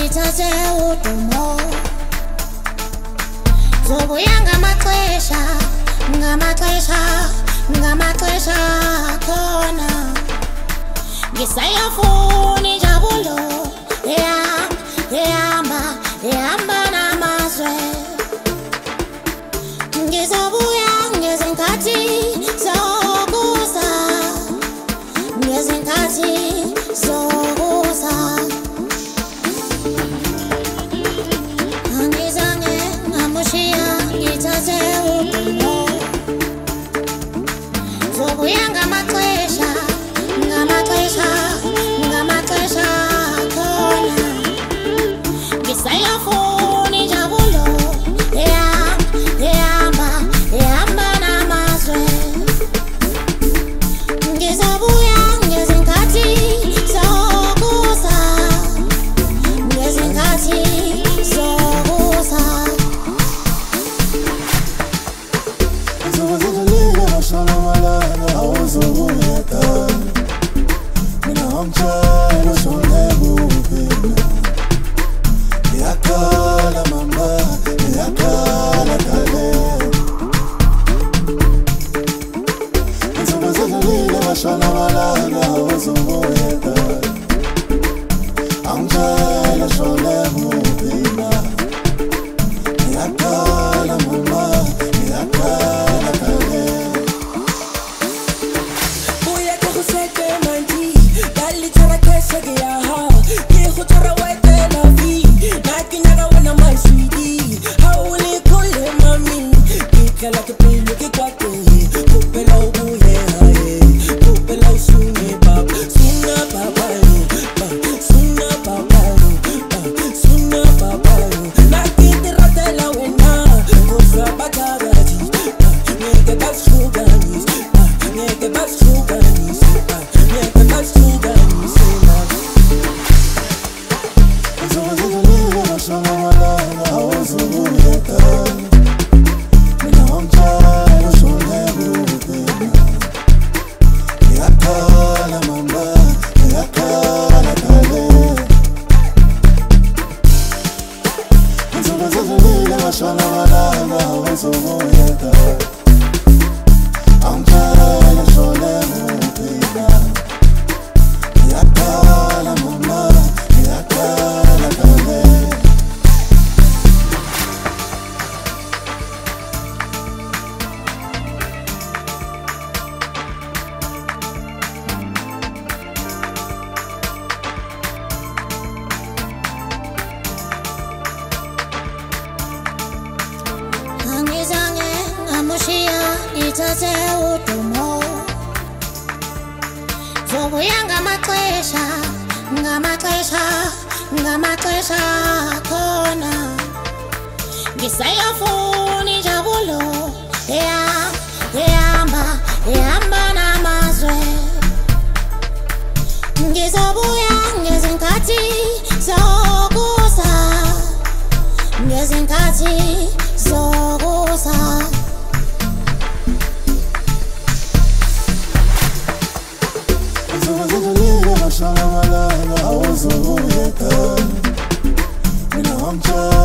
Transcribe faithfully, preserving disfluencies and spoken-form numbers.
ngithathe udumo. Zobuya ngamaxesha, ngamaxesha, ngamaxesha khona. Ngisayafuna injabulo ehamba, ehamba, ehamba namazwe. Ngizobuya ngezinkathi zokuza, ngezinkathi zokuza. Angizange ngamushiya ngithathe udumo. Zobuya ngamaxesha, ngamaxesha, ngamaxesha khona. Ngisayafuna injabulo ehamba, ehamba, ehamba namazwe. Ngizobuya ngezinkathi zokuza, ngezinkathi zokuza. Ngizokuzindlela bashona amalanga awuzobuya ekhaya. Mina ngimtshela ushone kuphi na. Ngiyakhala mama, ngiyakhala kale. Ngizokuzindlela bashona amalanga awuzobuya ekhaya. Angitshela ushone kuphi na. Ngiyakhala mama, ngiyakhala kale. Buya ke go sete mandi, ba le tshwara cash ke ya ha. Ke go tshwara wete la vie, na ke nyaka wena my sweetie. Ha o le khole mami, ke tla ke pele ke kwate. Kopela o buye hae, kopela o sune bab, suna baba yo, suna baba yo, suna baba yo. Na ke te ratela wena, go sa batagadi. Ngeke ba suganis, ngeke ba suganis, ngeke ba suganis. Ngizokuzindlela bashona amalanga awuzobuya ekhaya. Mina ngimtshela ushone kuphi na. Ngiyakhala mama, ngiyakhala kale. Ngizokuzindlela bashona amalanga awuzobuya ekhaya. Angitshela ushone kuphi na. Ngiyakhala mama, ngiyakhala kale. Angizange ngamushiya ngithathe udumo. Zobuya ngamaxesha, ngamaxesha, ngamaxesha khona. Ngisayafuna injabulo ehamba, ehamba, ehamba namazwe. Ngizobuya ngezinkathi zokuza, ngezinkathi zokuza. Ngizokuzindlela bashona amalanga awuzobuya ekhaya. Mina ngimtshela